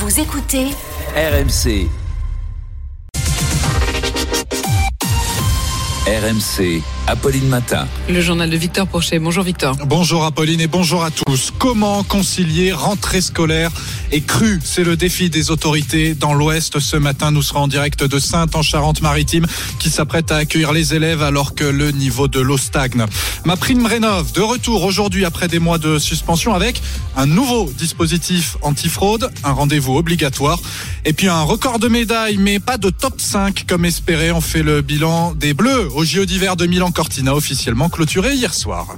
Vous écoutez RMC. RMC, Apolline Matin. Le journal de Victor Porcher. Bonjour Victor. Bonjour Apolline et bonjour à tous. Comment concilier rentrée scolaire et crue ? C'est le défi des autorités dans l'Ouest. Ce matin, nous serons en direct de Saintes en Charente-Maritime qui s'apprête à accueillir les élèves alors que le niveau de l'eau stagne. MaPrimeRénov' de retour aujourd'hui après des mois de suspension avec un nouveau dispositif antifraude, un rendez-vous obligatoire et puis un record de médailles mais pas de top 5 comme espéré. On fait le bilan des Bleus au JO d'hiver de Milan-Cortina officiellement clôturé hier soir.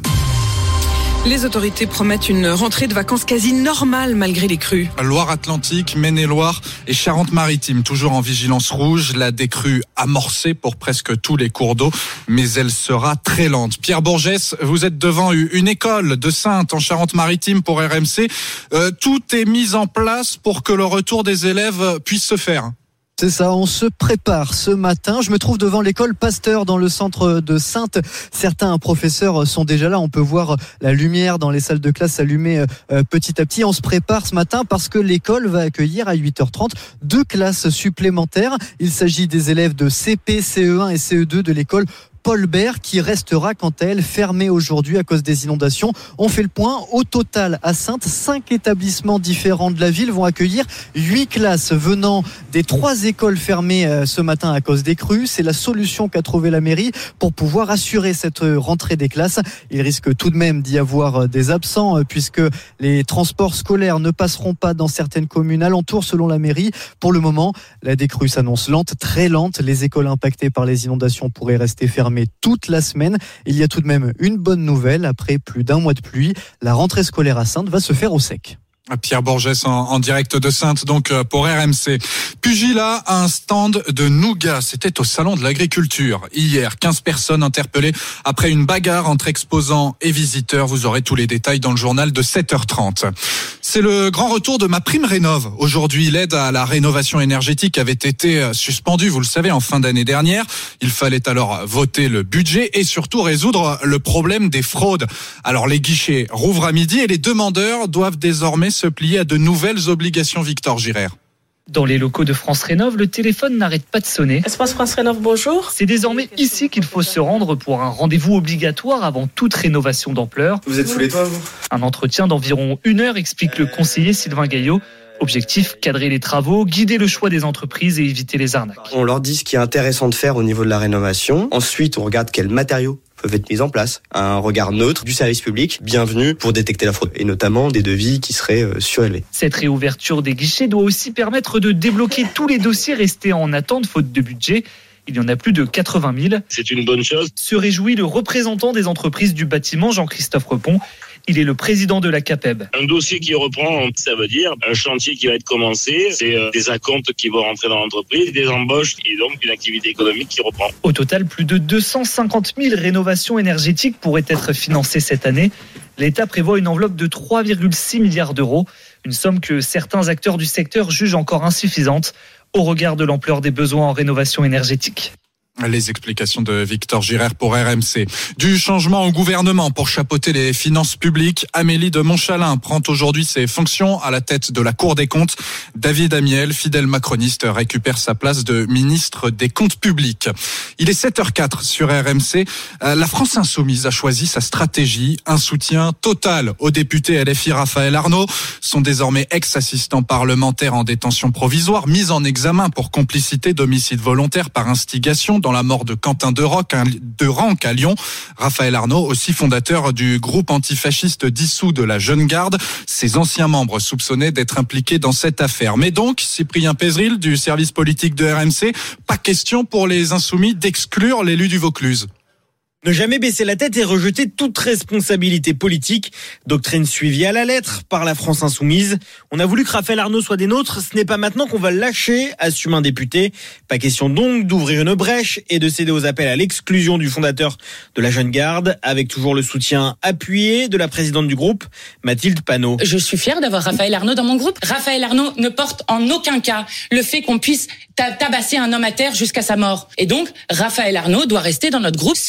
Les autorités promettent une rentrée de vacances quasi normale malgré les crues. Loire-Atlantique, Maine-et-Loire et Charente-Maritime, toujours en vigilance rouge. La décrue amorcée pour presque tous les cours d'eau, mais elle sera très lente. Pierre Bourgès, vous êtes devant une école de Saintes en Charente-Maritime pour RMC. Tout est mis en place pour que le retour des élèves puisse se faire. C'est ça, on se prépare ce matin. Je me trouve devant l'école Pasteur dans le centre de Saintes. Certains professeurs sont déjà là. On peut voir la lumière dans les salles de classe s'allumer petit à petit. On se prépare ce matin parce que l'école va accueillir à 8h30 2 classes supplémentaires. Il s'agit des élèves de CP, CE1 et CE2 de l'école Paul Bert qui restera quant à elle fermée aujourd'hui à cause des inondations. On fait le point. Au total, à Saintes, 5 établissements différents de la ville vont accueillir 8 classes venant des 3 écoles fermées ce matin à cause des crues. C'est la solution qu'a trouvée la mairie pour pouvoir assurer cette rentrée des classes. Il risque tout de même d'y avoir des absents puisque les transports scolaires ne passeront pas dans certaines communes alentours selon la mairie. Pour le moment, la décrue s'annonce lente, très lente. Les écoles impactées par les inondations pourraient rester fermées toute la semaine. Il y a tout de même une bonne nouvelle. Après plus d'un mois de pluie, la rentrée scolaire à Saintes va se faire au sec. Pierre Bourgès en direct de Saintes donc pour RMC. Pugilat a un stand de nougat. C'était au salon de l'agriculture hier. 15 personnes interpellées après une bagarre entre exposants et visiteurs. Vous aurez tous les détails dans le journal de 7h30. C'est le grand retour de MaPrimeRénov'. Aujourd'hui, l'aide à la rénovation énergétique avait été suspendue, vous le savez, en fin d'année dernière. Il fallait alors voter le budget et surtout résoudre le problème des fraudes. Alors les guichets rouvrent à midi et les demandeurs doivent désormais se plier à de nouvelles obligations. Victor Girard. Dans les locaux de France Rénov', le téléphone n'arrête pas de sonner. Espace France Rénov', bonjour. C'est désormais ici qu'il faut se rendre pour un rendez-vous obligatoire avant toute rénovation d'ampleur. Vous êtes sous les toits, vous ? Un entretien d'environ 1 heure, explique le conseiller Sylvain Gaillot. Objectif, cadrer les travaux, guider le choix des entreprises et éviter les arnaques. On leur dit ce qui est intéressant de faire au niveau de la rénovation. Ensuite, on regarde quels matériaux peuvent être mis en place. Un regard neutre du service public, bienvenu pour détecter la fraude. Et notamment des devis qui seraient surélevés. Cette réouverture des guichets doit aussi permettre de débloquer tous les dossiers restés en attente faute de budget. Il y en a plus de 80 000. C'est une bonne chose. Se réjouit le représentant des entreprises du bâtiment, Jean-Christophe Repon. Il est le président de la CAPEB. Un dossier qui reprend, ça veut dire un chantier qui va être commencé, c'est des acomptes qui vont rentrer dans l'entreprise, des embauches et donc une activité économique qui reprend. Au total, plus de 250 000 rénovations énergétiques pourraient être financées cette année. L'État prévoit une enveloppe de 3,6 milliards d'euros, une somme que certains acteurs du secteur jugent encore insuffisante au regard de l'ampleur des besoins en rénovation énergétique. Les explications de Victor Girard pour RMC. Du changement au gouvernement pour chapeauter les finances publiques. Amélie de Montchalin prend aujourd'hui ses fonctions à la tête de la Cour des comptes. David Amiel, fidèle macroniste, récupère sa place de ministre des Comptes publics. Il est 7h04 sur RMC. La France Insoumise a choisi sa stratégie. Un soutien total au député LFI Raphaël Arnaud. Son désormais ex-assistant parlementaire en détention provisoire, mis en examen pour complicité d'homicide volontaire par instigation dans la mort de Quentin de Ranc à Lyon. Raphaël Arnaud, aussi fondateur du groupe antifasciste dissous de la Jeune Garde. Ses anciens membres soupçonnés d'être impliqués dans cette affaire. Mais donc, Cyprien Pézeril du service politique de RMC, pas question pour les Insoumis d'exclure l'élu du Vaucluse. Ne jamais baisser la tête et rejeter toute responsabilité politique. Doctrine suivie à la lettre par la France Insoumise. On a voulu que Raphaël Arnaud soit des nôtres. Ce n'est pas maintenant qu'on va le lâcher, assume un député. Pas question donc d'ouvrir une brèche et de céder aux appels à l'exclusion du fondateur de la Jeune Garde, avec toujours le soutien appuyé de la présidente du groupe, Mathilde Panot. Je suis fière d'avoir Raphaël Arnaud dans mon groupe. Raphaël Arnaud ne porte en aucun cas le fait qu'on puisse tabasser un homme à terre jusqu'à sa mort. Et donc, Raphaël Arnaud doit rester dans notre groupe. Ceux qui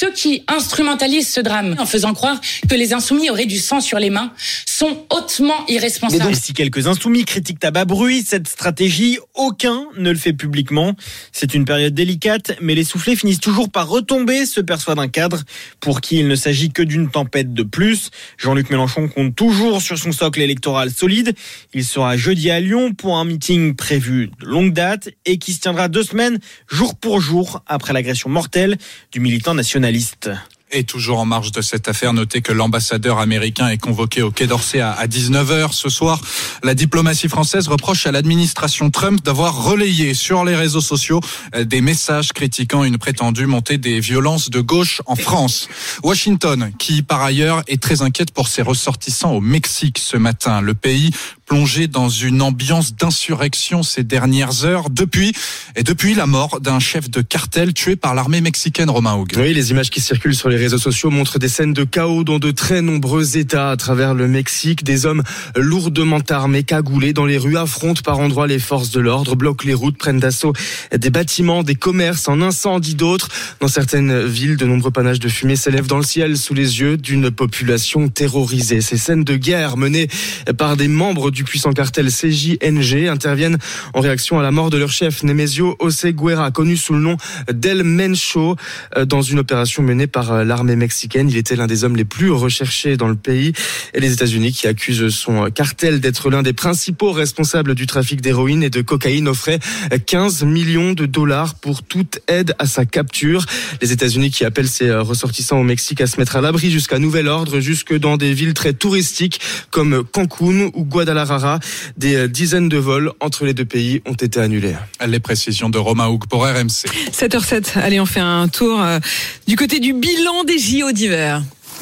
instrumentalisent ce drame en faisant croire que les insoumis auraient du sang sur les mains sont hautement irresponsables. Mais donc, si quelques insoumis critiquent à bas bruit cette stratégie, aucun ne le fait publiquement. C'est une période délicate, mais les soufflets finissent toujours par retomber, se perçoit d'un cadre pour qui il ne s'agit que d'une tempête de plus. Jean-Luc Mélenchon compte toujours sur son socle électoral solide. Il sera jeudi à Lyon pour un meeting prévu de longue date et qui se tiendra 2 semaines, jour pour jour, après l'agression mortelle du militant nationaliste. Et toujours en marge de cette affaire, notez que l'ambassadeur américain est convoqué au Quai d'Orsay à 19h ce soir. La diplomatie française reproche à l'administration Trump d'avoir relayé sur les réseaux sociaux des messages critiquant une prétendue montée des violences de gauche en France. Washington, qui par ailleurs est très inquiète pour ses ressortissants au Mexique ce matin. Le pays plongé dans une ambiance d'insurrection ces dernières heures depuis la mort d'un chef de cartel tué par l'armée mexicaine, Romain Hug. Oui, les images qui circulent sur les réseaux sociaux montrent des scènes de chaos dans de très nombreux États à travers le Mexique. Des hommes lourdement armés, cagoulés dans les rues, affrontent par endroits les forces de l'ordre, bloquent les routes, prennent d'assaut des bâtiments, des commerces, en incendient d'autres. Dans certaines villes, de nombreux panaches de fumée s'élèvent dans le ciel sous les yeux d'une population terrorisée. Ces scènes de guerre menées par des membres du puissant cartel CJNG interviennent en réaction à la mort de leur chef, Nemesio Oseguera, connu sous le nom d'El Mencho, dans une opération menée par l'armée mexicaine. Il était l'un des hommes les plus recherchés dans le pays. Et les États-Unis, qui accusent son cartel d'être l'un des principaux responsables du trafic d'héroïne et de cocaïne, offraient 15 millions de dollars pour toute aide à sa capture. Les États-Unis qui appellent ses ressortissants au Mexique à se mettre à l'abri jusqu'à nouvel ordre, jusque dans des villes très touristiques comme Cancun ou Guadalajara. Des dizaines de vols entre les deux pays ont été annulés. Les précisions de Romain Hug pour RMC. 7h07, allez, on fait un tour du côté du bilan des JO d'hiver.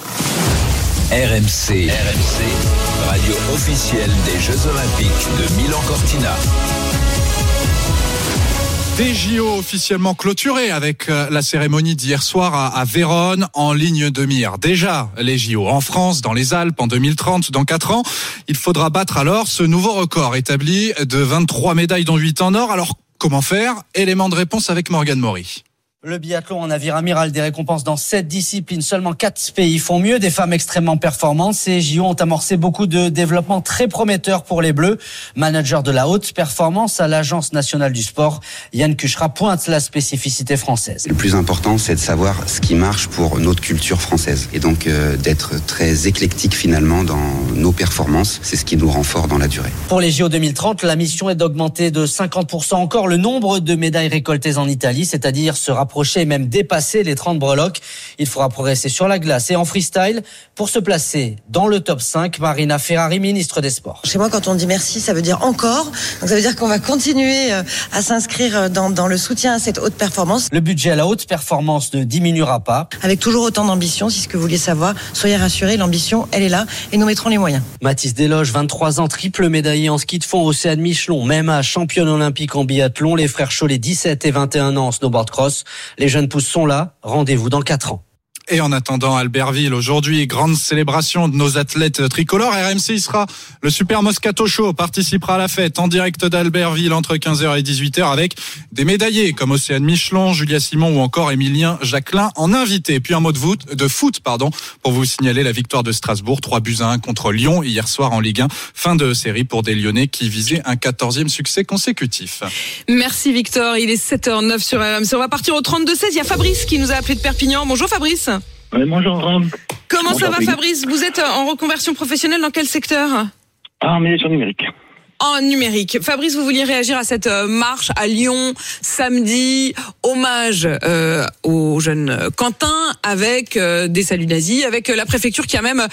RMC, radio officielle des Jeux Olympiques de Milan-Cortina. Des JO officiellement clôturés avec la cérémonie d'hier soir à Vérone en ligne de mire. Déjà, les JO en France, dans les Alpes, en 2030, dans 4 ans. Il faudra battre alors ce nouveau record établi de 23 médailles dont 8 en or. Alors, comment faire ? Élément de réponse avec Morgane Maury. Le biathlon en navire amiral, des récompenses dans 7 disciplines. Seulement 4 pays font mieux, des femmes extrêmement performantes. Ces JO ont amorcé beaucoup de développements très prometteurs pour les Bleus. Manager de la haute performance à l'Agence nationale du sport, Yann Cuchera pointe la spécificité française. Le plus important, c'est de savoir ce qui marche pour notre culture française. Et donc d'être très éclectique finalement dans nos performances. C'est ce qui nous rend fort dans la durée. Pour les JO 2030, la mission est d'augmenter de 50% encore le nombre de médailles récoltées en Italie, c'est-à-dire se rapprocher et même dépasser les 30 breloques. Il faudra progresser sur la glace et en freestyle pour se placer dans le top 5. Marina Ferrari, ministre des Sports. Chez moi, quand on dit merci, ça veut dire encore. Donc ça veut dire qu'on va continuer à s'inscrire dans le soutien à cette haute performance. Le budget à la haute performance ne diminuera pas. Avec toujours autant d'ambition, si ce que vous vouliez savoir, soyez rassurés, l'ambition, elle est là et nous mettrons les moyens. Mathis Desloges, 23 ans, triple médaillé en ski de fond, Océane Michelon, même âge, championne olympique en biathlon. Les frères Cholet, 17 et 21 ans en snowboard cross. Les jeunes pousses sont là. Rendez-vous dans 4 ans. Et en attendant Albertville, aujourd'hui, grande célébration de nos athlètes tricolores. RMC y sera. Le Super Moscato Show participera à la fête en direct d'Albertville entre 15h et 18h avec des médaillés comme Océane Michelon, Julia Simon ou encore Émilien Jacquelin en invité. Puis un mot de foot, pour vous signaler la victoire de Strasbourg, 3-1 contre Lyon hier soir en Ligue 1. Fin de série pour des Lyonnais qui visaient un 14e succès consécutif. Merci Victor, il est 7h09 sur RMC. On va partir au 32-16. Il y a Fabrice qui nous a appelé de Perpignan. Bonjour Fabrice. Oui, bonjour. Comment ça va Fabrice ? Vous êtes en reconversion professionnelle dans quel secteur ? En médiation numérique. En numérique. Fabrice, vous vouliez réagir à cette marche à Lyon samedi, hommage au jeune Quentin avec des saluts nazis, avec la préfecture qui a même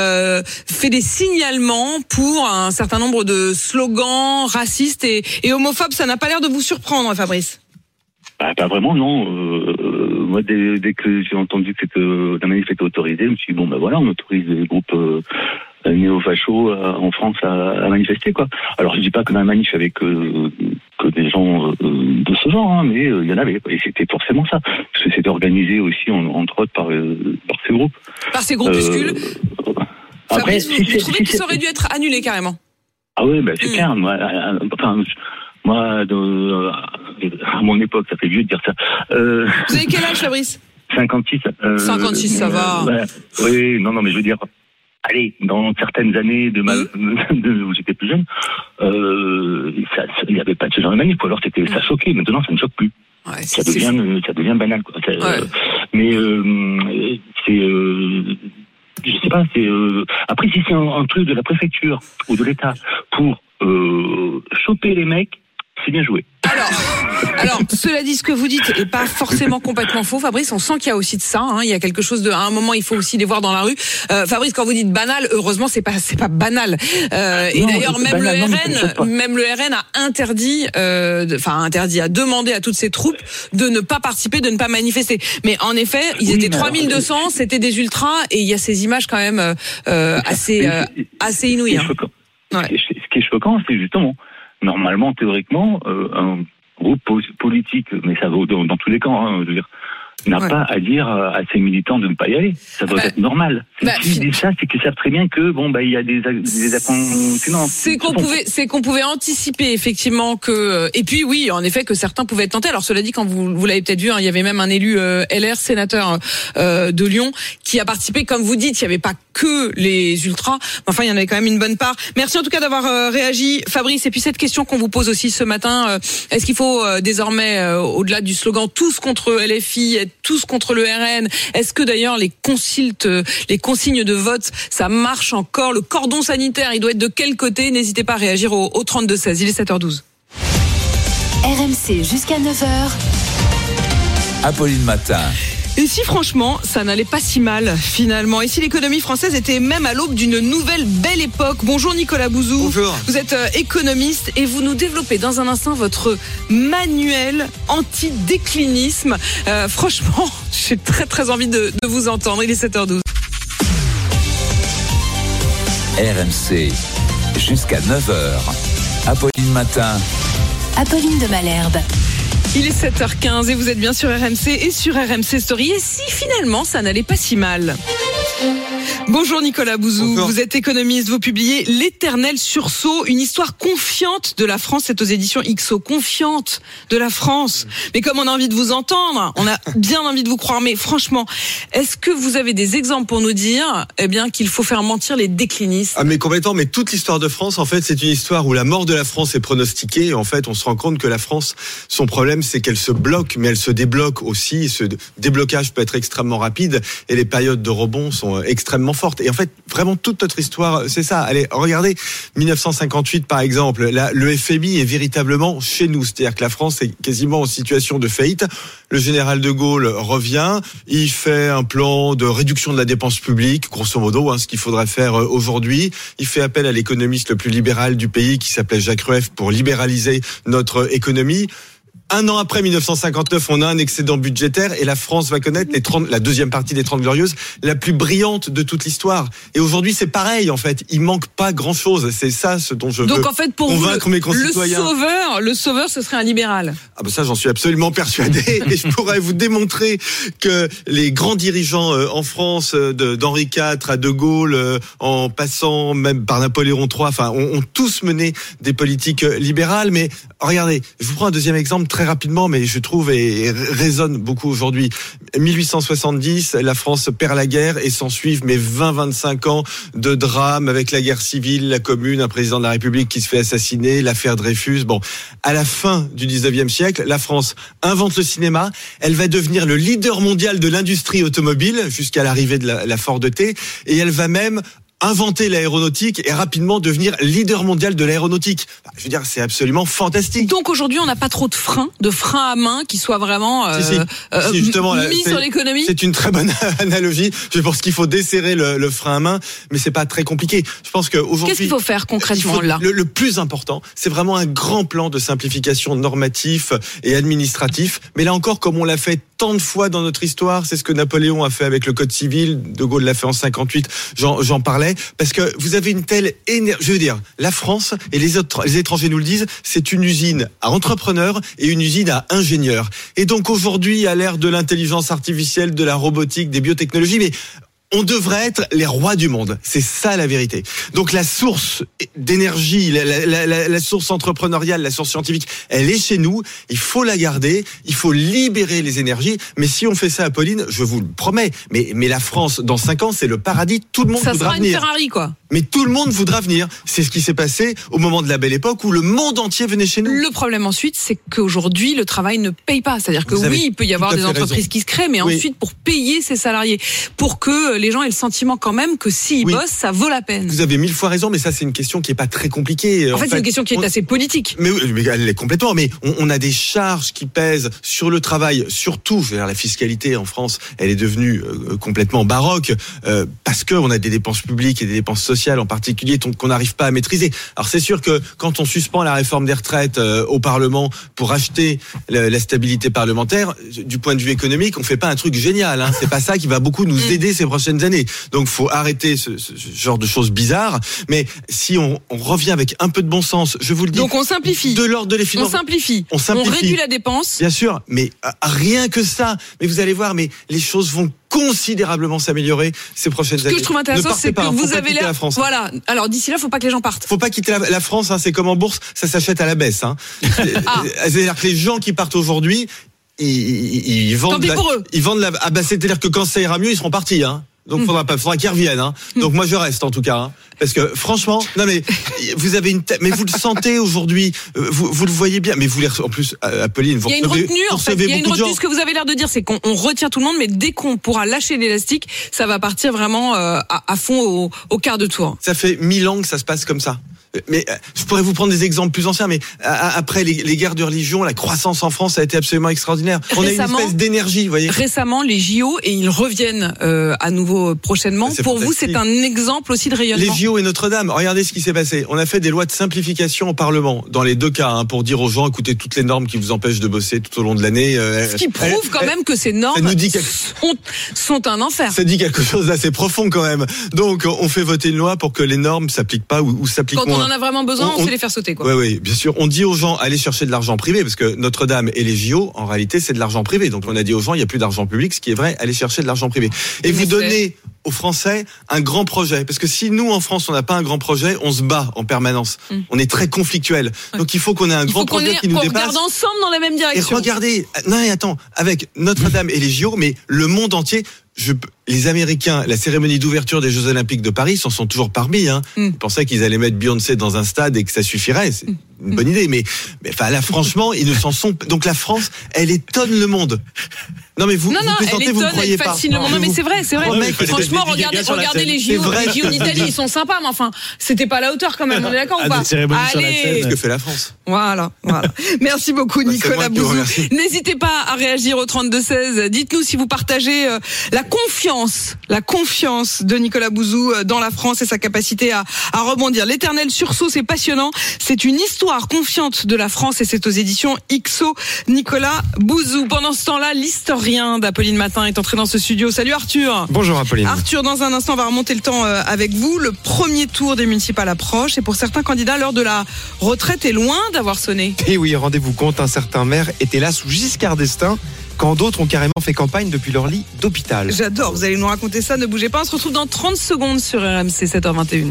fait des signalements pour un certain nombre de slogans racistes et homophobes. Ça n'a pas l'air de vous surprendre, Fabrice ? Pas vraiment, non. Moi, dès que j'ai entendu que la manif était autorisée, je me suis dit, voilà, on autorise les groupes néo-fachos en France à manifester, quoi. Alors, je dis pas que dans la manif avec que des gens de ce genre, mais il y en avait, et c'était forcément ça. Parce que c'était organisé aussi, entre autres, par ces groupes. Par ces groupuscules. Après, Fabrice, vous trouvez que ça aurait dû être annulé, carrément ? Ah oui, c'est clair. Moi, à mon époque, ça fait vieux de dire ça. Vous avez quel âge, Fabrice ? 56. 56, ça va. Oui, non, mais je veux dire, allez, dans certaines années où j'étais plus jeune, il n'y avait pas de ce genre de manif, ou alors ça choquait. Maintenant, ça ne choque plus. Ouais, ça devient banal, quoi. Mais je sais pas, après, si c'est un truc de la préfecture ou de l'État pour choper les mecs, c'est bien joué. Alors, cela dit, ce que vous dites est pas forcément complètement faux, Fabrice. On sent qu'il y a aussi de ça. Il y a quelque chose à un moment, il faut aussi les voir dans la rue. Fabrice, quand vous dites banal, heureusement, c'est pas banal. Et d'ailleurs, même le RN a interdit, a demandé à toutes ses troupes de ne pas participer, de ne pas manifester. Mais en effet, ils étaient 3200, c'était des ultras, et il y a ces images quand même assez inouïes. Ce qui est choquant, c'est justement, normalement, théoriquement, un groupe politique, mais ça vaut dans tous les camps, je veux dire, n'a pas à dire à ses militants de ne pas y aller. Ça doit être normal. S'ils disent ça, c'est qu'ils savent très bien que il y a des accompagnements. C'est qu'on pouvait anticiper effectivement que et puis oui, en effet, que certains pouvaient être tentés. Alors cela dit, quand vous l'avez peut-être vu, il y avait même un élu LR sénateur de Lyon qui a participé. Comme vous dites, il n'y avait pas que les ultras. Enfin, il y en avait quand même une bonne part. Merci en tout cas d'avoir réagi, Fabrice. Et puis cette question qu'on vous pose aussi ce matin, est-ce qu'il faut désormais, au-delà du slogan tous contre LFI, être tous contre le RN, est-ce que d'ailleurs les consignes de vote, ça marche encore? Le cordon sanitaire, il doit être de quel côté? N'hésitez pas à réagir au 32-16. Il est 7h12. RMC jusqu'à 9h. Apolline Matin. Et si franchement, ça n'allait pas si mal finalement, et si l'économie française était même à l'aube d'une nouvelle belle époque. Bonjour Nicolas Bouzou. Bonjour. Vous êtes économiste et vous nous développez dans un instant votre manuel anti-déclinisme. Franchement, j'ai très très envie de vous entendre. Il est 7h12. RMC jusqu'à 9h. Apolline Matin. Apolline de Malherbe. Il est 7h15 et vous êtes bien sur RMC et sur RMC Story. Et si finalement ça n'allait pas si mal? Bonjour Nicolas Bouzou. Bonjour. Vous êtes économiste, vous publiez L'éternel sursaut, une histoire confiante de la France. C'est aux éditions XO, confiante de la France. Mais comme on a envie de vous entendre, on a bien envie de vous croire. Mais franchement, est-ce que vous avez des exemples pour nous dire, qu'il faut faire mentir les déclinistes? Ah mais complètement, mais toute l'histoire de France, en fait, c'est une histoire où la mort de la France est pronostiquée. Et en fait, on se rend compte que la France, son problème, c'est qu'elle se bloque, mais elle se débloque aussi. Ce déblocage peut être extrêmement rapide et les périodes de rebond sont extrêmement forte. Et en fait, vraiment toute notre histoire, c'est ça. Allez, regardez, 1958 par exemple, le FMI est véritablement chez nous. C'est-à-dire que la France est quasiment en situation de faillite. Le général de Gaulle revient, il fait un plan de réduction de la dépense publique, grosso modo, ce qu'il faudrait faire aujourd'hui. Il fait appel à l'économiste le plus libéral du pays qui s'appelait Jacques Rueff pour libéraliser notre économie. Un an après 1959, on a un excédent budgétaire et la France va connaître la deuxième partie des 30 Glorieuses, la plus brillante de toute l'histoire. Et aujourd'hui, c'est pareil, en fait. Il manque pas grand-chose. C'est ça ce dont je veux convaincre mes concitoyens. Le sauveur, ce serait un libéral. Ah ben ça, j'en suis absolument persuadé. Et je pourrais vous démontrer que les grands dirigeants en France, d'Henri IV à De Gaulle, en passant même par Napoléon III, ont tous mené des politiques libérales. Mais regardez, je vous prends un deuxième exemple très rapidement, mais je trouve et résonne beaucoup aujourd'hui. 1870, la France perd la guerre et s'ensuivent 20-25 ans de drame avec la guerre civile, la Commune, un président de la République qui se fait assassiner, l'affaire Dreyfus. Bon, à la fin du 19e siècle, la France invente le cinéma. Elle va devenir le leader mondial de l'industrie automobile jusqu'à l'arrivée de la Ford T, et elle va même inventer l'aéronautique et rapidement devenir leader mondial de l'aéronautique. Je veux dire, c'est absolument fantastique. Donc aujourd'hui, on n'a pas trop de freins à main qui soient vraiment justement, mis sur l'économie. C'est une très bonne analogie. Je pense qu'il faut desserrer le frein à main, mais c'est pas très compliqué. Je pense qu'aujourd'hui, qu'est-ce qu'il faut faire concrètement là? Le plus important, c'est vraiment un grand plan de simplification normatif et administratif. Mais là encore, comme on l'a fait tant de fois dans notre histoire, c'est ce que Napoléon a fait avec le Code civil, De Gaulle l'a fait en 58, j'en parlais, parce que vous avez une telle énergie, je veux dire, la France et les étrangers nous le disent, c'est une usine à entrepreneurs et une usine à ingénieurs. Et donc aujourd'hui, à l'ère de l'intelligence artificielle, de la robotique, des biotechnologies, mais on devrait être les rois du monde. C'est ça la vérité. Donc la source d'énergie, la source entrepreneuriale, la source scientifique, elle est chez nous. Il faut la garder. Il faut libérer les énergies. Mais si on fait ça, Apolline, je vous le promets, mais la France, dans 5 ans, c'est le paradis. Tout le monde voudra venir. Ça sera une Ferrari, quoi. Mais tout le monde voudra venir. C'est ce qui s'est passé au moment de la Belle Époque où le monde entier venait chez nous. Le problème ensuite, c'est qu'aujourd'hui, le travail ne paye pas. C'est-à-dire que oui, il peut y avoir des entreprises qui se créent, mais ensuite, pour payer ses salariés, pour que les gens aient le sentiment quand même que s'ils bossent, ça vaut la peine. Vous avez 1000 fois raison, mais ça, c'est une question qui est pas très compliquée. En fait, c'est une question qui est assez politique. Mais elle l'est complètement. Mais on a des charges qui pèsent sur le travail, surtout, je veux dire, la fiscalité en France, elle est devenue complètement baroque, parce que on a des dépenses publiques et des dépenses sociales en particulier qu'on n'arrive pas à maîtriser. Alors c'est sûr que quand on suspend la réforme des retraites au Parlement pour acheter la stabilité parlementaire, du point de vue économique, on fait pas un truc génial. Hein. C'est pas ça qui va beaucoup nous aider ces prochaines années. Donc faut arrêter ce genre de choses bizarres. Mais si on revient avec un peu de bon sens, je vous le dis. Donc on simplifie. De l'ordre de les finances. On réduit la dépense. Bien sûr, mais rien que ça. Mais vous allez voir, mais les choses vont considérablement s'améliorer ces prochaines années. Ce que je trouve intéressant, c'est que vous avez l'air. Voilà. Alors d'ici là, faut pas que les gens partent. Faut pas quitter la France. Hein. C'est comme en bourse, ça s'achète à la baisse. Hein. C'est-à-dire que les gens qui partent aujourd'hui, ils vendent. Tant pis pour eux. Ils vendent ah bah c'est-à-dire que quand ça ira mieux, ils seront partis. Hein. Donc faudra qu'ils reviennent. Hein. Donc moi je reste en tout cas. Hein. Parce que franchement, non mais vous avez mais vous le sentez aujourd'hui, vous le voyez bien. Mais vous en plus, Apolline, vous il y a une retenue en fait. Il y a une retenue. Ce que vous avez l'air de dire, c'est qu'on retient tout le monde, mais dès qu'on pourra lâcher l'élastique, ça va partir vraiment à fond au quart de tour. Ça fait 1000 ans que ça se passe comme ça. Mais je pourrais vous prendre des exemples plus anciens, mais après les guerres de religion, la croissance en France a été absolument extraordinaire. On a une espèce d'énergie, vous voyez. Récemment, les JO, et ils reviennent à nouveau prochainement. Pour vous, c'est un exemple aussi de rayonnement. Les JO et Notre-Dame, regardez ce qui s'est passé. On a fait des lois de simplification au Parlement, dans les deux cas, hein, pour dire aux gens, écoutez, toutes les normes qui vous empêchent de bosser tout au long de l'année. Ce qui prouve quand même que ces normes sont un enfer. Ça dit quelque chose d'assez profond quand même. Donc, on fait voter une loi pour que les normes s'appliquent pas ou s'appliquent moins. Quand on en a vraiment besoin, on sait les faire sauter, quoi. Oui, bien sûr. On dit aux gens, allez chercher de l'argent privé, parce que Notre-Dame et les JO, en réalité, c'est de l'argent privé. Donc, on a dit aux gens, il n'y a plus d'argent public, ce qui est vrai, allez chercher de l'argent privé. Et vous donnez aux Français un grand projet. Parce que si nous, en France, on n'a pas un grand projet, on se bat en permanence. On est très conflictuel. Donc, il faut qu'on ait un grand projet qui nous dépasse. On regarde ensemble dans la même direction. Et regardez, non, et attends, avec Notre-Dame et les JO, mais le monde entier, les Américains, la cérémonie d'ouverture des Jeux Olympiques de Paris s'en sont toujours parmi. Hein. Ils pensaient qu'ils allaient mettre Beyoncé dans un stade et que ça suffirait. C'est une bonne idée. Mais enfin, là, franchement, ils ne s'en sont. Donc la France, elle étonne le monde. Non, mais vous plaisantez, vous ne croyez pas. Non, mais c'est vrai. Franchement, regardez les JO d'Italie, ils sont sympas, mais enfin, c'était pas à la hauteur quand même. On est d'accord ou pas? Allez. C'est ce que fait la France. Voilà. Merci beaucoup, Nicolas Bouzou. N'hésitez pas à réagir au 32-16. Dites-nous si vous partagez la confiance de Nicolas Bouzou dans la France et sa capacité à rebondir. L'éternel sursaut, c'est passionnant. C'est une histoire confiante de la France et c'est aux éditions XO. Nicolas Bouzou. Pendant ce temps-là, l'historien d'Apolline Matin est entré dans ce studio. Salut Arthur. Bonjour Apolline. Arthur, dans un instant, on va remonter le temps avec vous. Le premier tour des municipales approche et pour certains candidats, l'heure de la retraite est loin d'avoir sonné. Et oui, rendez-vous compte, un certain maire était là sous Giscard d'Estaing, quand d'autres ont carrément fait campagne depuis leur lit d'hôpital. J'adore, vous allez nous raconter ça, ne bougez pas. On se retrouve dans 30 secondes sur RMC 7h21.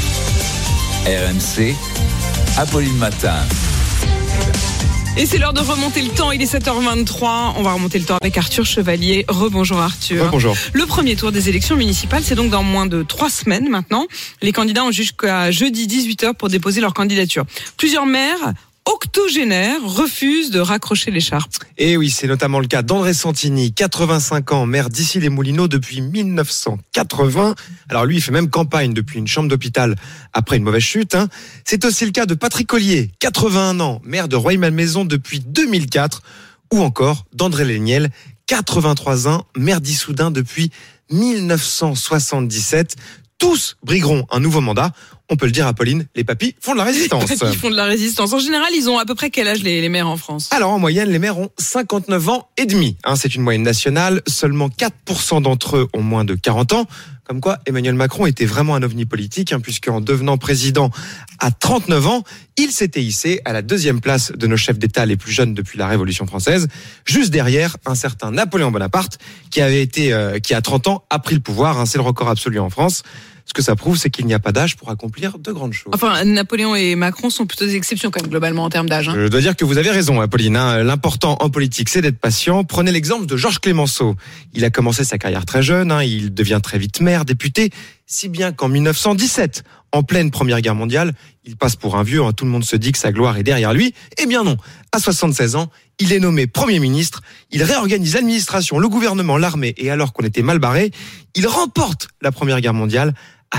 RMC, Apolline Matin. Et c'est l'heure de remonter le temps, il est 7h23. On va remonter le temps avec Arthur Chevalier. Rebonjour Arthur. Bonjour. Le premier tour des élections municipales, c'est donc dans moins de 3 semaines maintenant. Les candidats ont jusqu'à jeudi 18h pour déposer leur candidature. Plusieurs maires octogénaires refusent de raccrocher l'écharpe. Et oui, c'est notamment le cas d'André Santini, 85 ans, maire d'Issy-les-Moulineaux depuis 1980. Alors lui, il fait même campagne depuis une chambre d'hôpital après une mauvaise chute. C'est aussi le cas de Patrick Ollier, 81 ans, maire de Rueil-Malmaison depuis 2004. Ou encore d'André Léniel, 83 ans, maire d'Issoudun depuis 1977. Tous brigueront un nouveau mandat. On peut le dire, Apolline, les papis font de la résistance. Les papis font de la résistance. En général, ils ont à peu près quel âge les maires en France? Alors, en moyenne, les maires ont 59 ans et demi. C'est une moyenne nationale. Seulement 4% d'entre eux ont moins de 40 ans. Comme quoi, Emmanuel Macron était vraiment un ovni politique, puisqu'en devenant président à 39 ans, il s'était hissé à la 2e place de nos chefs d'État les plus jeunes depuis la Révolution française, juste derrière un certain Napoléon Bonaparte, qui à 30 ans a pris le pouvoir. C'est le record absolu en France. Ce que ça prouve, c'est qu'il n'y a pas d'âge pour accomplir de grandes choses. Enfin, Napoléon et Macron sont plutôt des exceptions quand même, globalement, en termes d'âge. Je dois dire que vous avez raison, Apolline. L'important en politique, c'est d'être patient. Prenez l'exemple de Georges Clemenceau. Il a commencé sa carrière très jeune, il devient très vite maire, député, si bien qu'en 1917, en pleine Première Guerre mondiale, il passe pour un vieux. Tout le monde se dit que sa gloire est derrière lui. Eh bien non, à 76 ans, il est nommé Premier ministre, il réorganise l'administration, le gouvernement, l'armée, et alors qu'on était mal barré, il remporte la Première Guerre mondiale à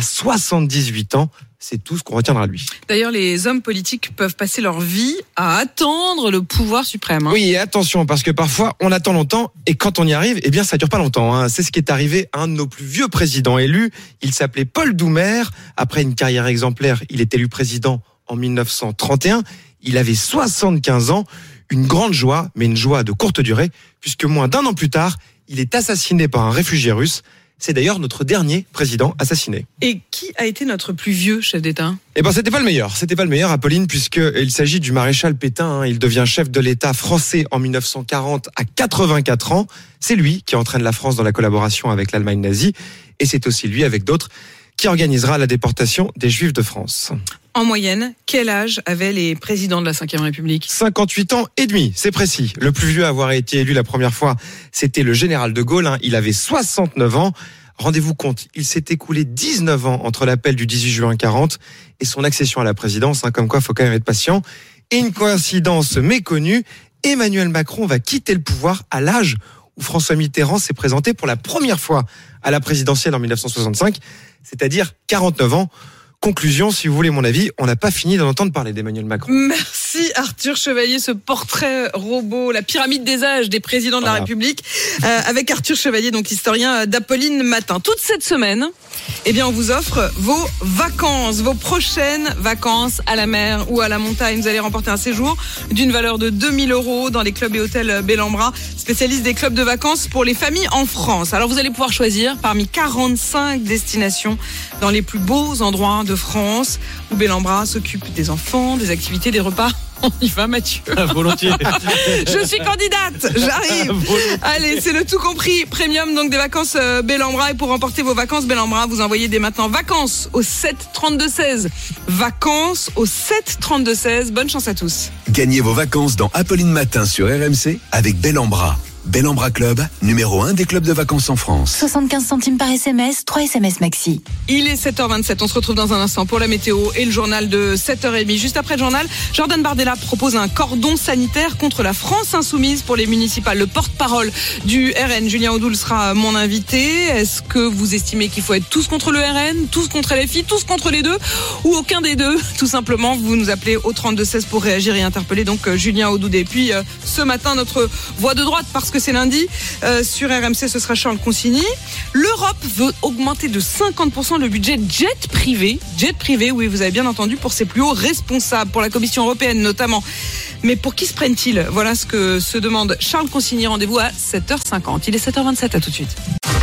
78 ans. C'est tout ce qu'on retiendra de lui. D'ailleurs, les hommes politiques peuvent passer leur vie à attendre le pouvoir suprême. Oui, et attention, parce que parfois, on attend longtemps, et quand on y arrive, eh bien, ça dure pas longtemps. C'est ce qui est arrivé à un de nos plus vieux présidents élus. Il s'appelait Paul Doumer. Après une carrière exemplaire, il est élu président en 1931. Il avait 75 ans. Une grande joie, mais une joie de courte durée, puisque moins d'1 an plus tard, il est assassiné par un réfugié russe. C'est d'ailleurs notre dernier président assassiné. Et qui a été notre plus vieux chef d'État ? Eh ben, c'était pas le meilleur, Apolline, puisqu'il s'agit du maréchal Pétain. Il devient chef de l'État français en 1940 à 84 ans. C'est lui qui entraîne la France dans la collaboration avec l'Allemagne nazie. Et c'est aussi lui, avec d'autres, qui organisera la déportation des Juifs de France. En moyenne, quel âge avaient les présidents de la Ve République ? 58 ans et demi, c'est précis. Le plus vieux à avoir été élu la première fois, c'était le général de Gaulle. Il avait 69 ans. Rendez-vous compte, il s'est écoulé 19 ans entre l'appel du 18 juin 40 et son accession à la présidence. Comme quoi, il faut quand même être patient. Et une coïncidence méconnue, Emmanuel Macron va quitter le pouvoir à l'âge où François Mitterrand s'est présenté pour la première fois à la présidentielle en 1965, c'est-à-dire 49 ans. Conclusion, si vous voulez mon avis, on n'a pas fini d'en entendre parler d'Emmanuel Macron. Merci Arthur Chevalier, ce portrait robot, la pyramide des âges des présidents de la République, avec Arthur Chevalier, donc historien d'Apolline Matin. Toute cette semaine, eh bien, on vous offre vos vacances, vos prochaines vacances à la mer ou à la montagne. Vous allez remporter un séjour d'une valeur de 2 000 € dans les clubs et hôtels Bellambra, spécialiste des clubs de vacances pour les familles en France. Alors, vous allez pouvoir choisir parmi 45 destinations dans les plus beaux endroits de France où Bellambra s'occupe des enfants, des activités, des repas. On y va, Mathieu. Volontiers. Je suis candidate, j'arrive. Allez, c'est le tout compris premium, donc des vacances Bellambra. Et pour remporter vos vacances Bellambra, vous envoyez dès maintenant vacances au 7 32 16. Vacances au 7 32 16. Bonne chance à tous. Gagnez vos vacances dans Apolline Matin sur RMC avec Bellambra. Bellambra Club, numéro 1 des clubs de vacances en France. 75 centimes par SMS, 3 SMS maxi. Il est 7h27, on se retrouve dans un instant pour la météo et le journal de 7h30. Juste après le journal, Jordan Bardella propose un cordon sanitaire contre la France insoumise pour les municipales. Le porte-parole du RN, Julien Audoul, sera mon invité. Est-ce que vous estimez qu'il faut être tous contre le RN, tous contre LFI, tous contre les deux, ou aucun des deux? Tout simplement, vous nous appelez au 32-16 pour réagir et interpeller donc Julien Audoul. Et puis ce matin, notre voix de droite, parce que c'est lundi, sur RMC, ce sera Charles Consigny. L'Europe veut augmenter de 50% le budget jet privé, oui, vous avez bien entendu, pour ses plus hauts responsables, pour la Commission européenne notamment. Mais pour qui se prennent-ils? Voilà ce que se demande Charles Consigny. Rendez-vous à 7h50. Il est 7h27, à tout de suite.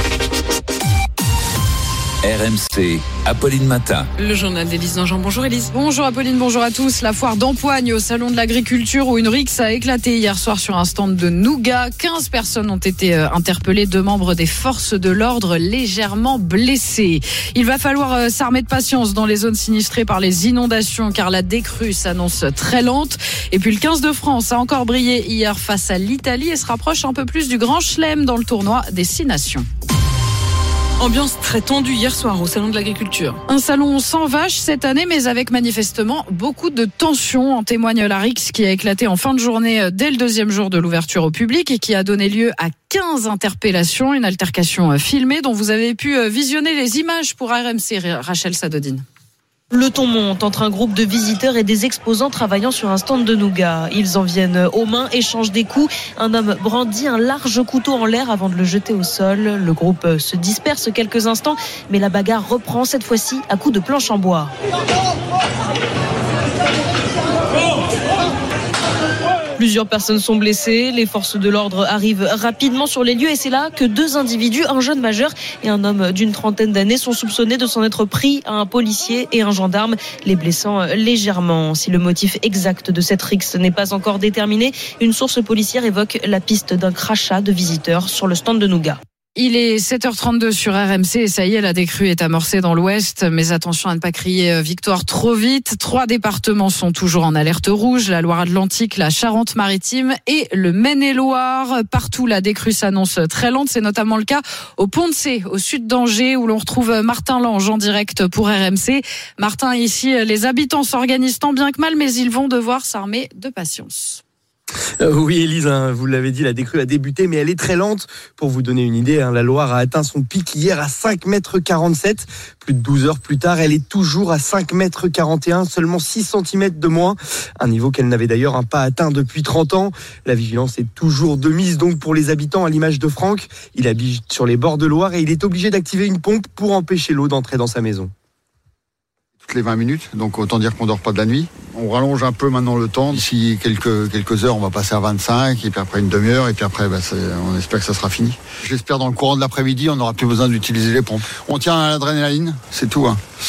RMC, Apolline Matin. Le journal d'Élise Dangean. Bonjour Élise. Bonjour Apolline, bonjour à tous. La foire d'Empoigne au salon de l'agriculture où une rixe a éclaté hier soir sur un stand de nougat. 15 personnes ont été interpellées, 2 membres des forces de l'ordre légèrement blessés. Il va falloir s'armer de patience dans les zones sinistrées par les inondations car la décrue s'annonce très lente. Et puis le 15 de France a encore brillé hier face à l'Italie et se rapproche un peu plus du Grand Chelem dans le tournoi des 6 nations. Ambiance très tendue hier soir au salon de l'agriculture. Un salon sans vaches cette année, mais avec manifestement beaucoup de tensions. En témoigne la rixe qui a éclaté en fin de journée dès le 2e jour de l'ouverture au public et qui a donné lieu à 15 interpellations. Une altercation filmée dont vous avez pu visionner les images pour RMC, Rachel Sadodine. Le ton monte entre un groupe de visiteurs et des exposants travaillant sur un stand de nougat. Ils en viennent aux mains, échangent des coups. Un homme brandit un large couteau en l'air avant de le jeter au sol. Le groupe se disperse quelques instants, mais la bagarre reprend cette fois-ci à coups de planche en bois. Plusieurs personnes sont blessées. Les forces de l'ordre arrivent rapidement sur les lieux et c'est là que 2 individus, un jeune majeur et un homme d'une trentaine d'années, sont soupçonnés de s'en être pris à un policier et un gendarme, les blessant légèrement. Si le motif exact de cette rixe n'est pas encore déterminé, une source policière évoque la piste d'un crachat de visiteurs sur le stand de Nougat. Il est 7h32 sur RMC et ça y est, la décrue est amorcée dans l'Ouest. Mais attention à ne pas crier victoire trop vite. 3 départements sont toujours en alerte rouge, la Loire-Atlantique, la Charente-Maritime et le Maine-et-Loire. Partout, la décrue s'annonce très lente. C'est notamment le cas au Pont-de-Cé, au sud d'Angers, où l'on retrouve Martin Lange en direct pour RMC. Martin, ici, les habitants s'organisent tant bien que mal, mais ils vont devoir s'armer de patience. Oui, Élise, vous l'avez dit, la décrue a débuté, mais elle est très lente. Pour vous donner une idée, la Loire a atteint son pic hier à 5,47 m. Plus de 12 heures plus tard, elle est toujours à 5,41 m, seulement 6 cm de moins. Un niveau qu'elle n'avait d'ailleurs pas atteint depuis 30 ans. La vigilance est toujours de mise donc pour les habitants, à l'image de Franck. Il habite sur les bords de Loire et il est obligé d'activer une pompe pour empêcher l'eau d'entrer dans sa maison. Toutes les 20 minutes, donc autant dire qu'on dort pas de la nuit. On rallonge un peu maintenant le temps. D'ici quelques heures, on va passer à 25, et puis après une demi-heure, et puis après, on espère que ça sera fini. J'espère dans le courant de l'après-midi, on n'aura plus besoin d'utiliser les pompes. On tient à l'adrénaline, c'est tout.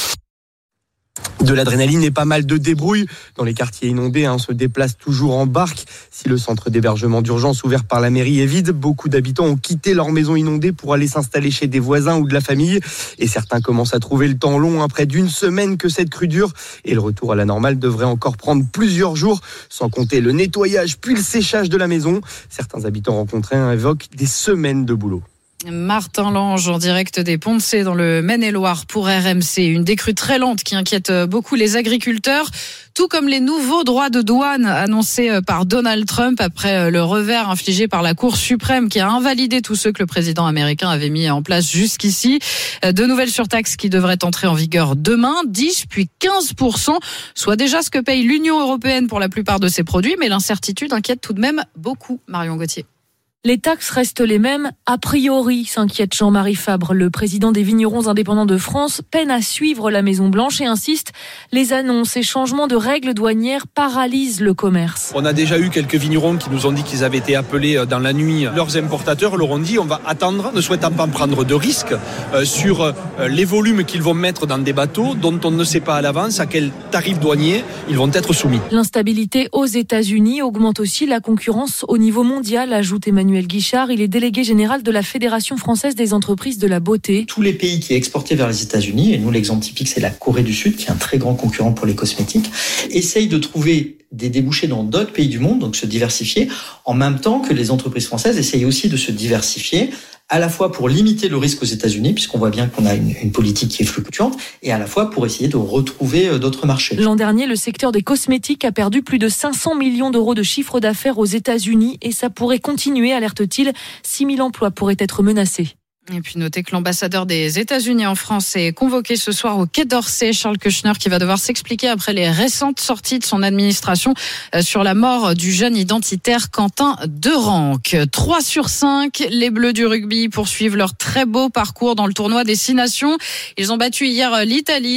De l'adrénaline et pas mal de débrouille. Dans les quartiers inondés, on se déplace toujours en barque. Si le centre d'hébergement d'urgence ouvert par la mairie est vide, beaucoup d'habitants ont quitté leur maison inondée pour aller s'installer chez des voisins ou de la famille. Et certains commencent à trouver le temps long, près d'une semaine que cette crue dure. Et le retour à la normale devrait encore prendre plusieurs jours, sans compter le nettoyage puis le séchage de la maison. Certains habitants rencontrés évoquent des semaines de boulot. Martin Lange en direct des Ponts-de-Cé dans le Maine-et-Loire pour RMC. Une décrue très lente qui inquiète beaucoup les agriculteurs, tout comme les nouveaux droits de douane annoncés par Donald Trump après le revers infligé par la Cour suprême qui a invalidé tous ceux que le président américain avait mis en place jusqu'ici. De nouvelles surtaxes qui devraient entrer en vigueur demain, 10 puis 15%, soit déjà ce que paye l'Union européenne pour la plupart de ses produits, mais l'incertitude inquiète tout de même beaucoup. Marion Gauthier. Les taxes restent les mêmes, a priori, s'inquiète Jean-Marie Fabre. Le président des vignerons indépendants de France peine à suivre la Maison-Blanche et insiste, les annonces et changements de règles douanières paralysent le commerce. On a déjà eu quelques vignerons qui nous ont dit qu'ils avaient été appelés dans la nuit. Leurs importateurs leur ont dit on va attendre, ne souhaitant pas prendre de risques sur les volumes qu'ils vont mettre dans des bateaux dont on ne sait pas à l'avance à quel tarif douanier ils vont être soumis. L'instabilité aux États-Unis augmente aussi la concurrence au niveau mondial, ajoute Emmanuel Guichard, il est délégué général de la Fédération française des entreprises de la beauté. Tous les pays qui exportaient vers les États-Unis, et nous l'exemple typique c'est la Corée du Sud, qui est un très grand concurrent pour les cosmétiques, essayent de trouver des débouchés dans d'autres pays du monde, donc se diversifier, en même temps que les entreprises françaises essayent aussi de se diversifier, à la fois pour limiter le risque aux États-Unis, puisqu'on voit bien qu'on a une politique qui est fluctuante, et à la fois pour essayer de retrouver d'autres marchés. L'an dernier, le secteur des cosmétiques a perdu plus de 500 millions d'euros de chiffre d'affaires aux États-Unis, et ça pourrait continuer, alerte-t-il. 6 000 emplois pourraient être menacés. Et puis notez que l'ambassadeur des États-Unis en France est convoqué ce soir au Quai d'Orsay, Charles Kushner, qui va devoir s'expliquer après les récentes sorties de son administration sur la mort du jeune identitaire Quentin Derenque. 3 sur 5, les Bleus du rugby poursuivent leur très beau parcours dans le tournoi des 6 nations. Ils ont battu hier l'Italie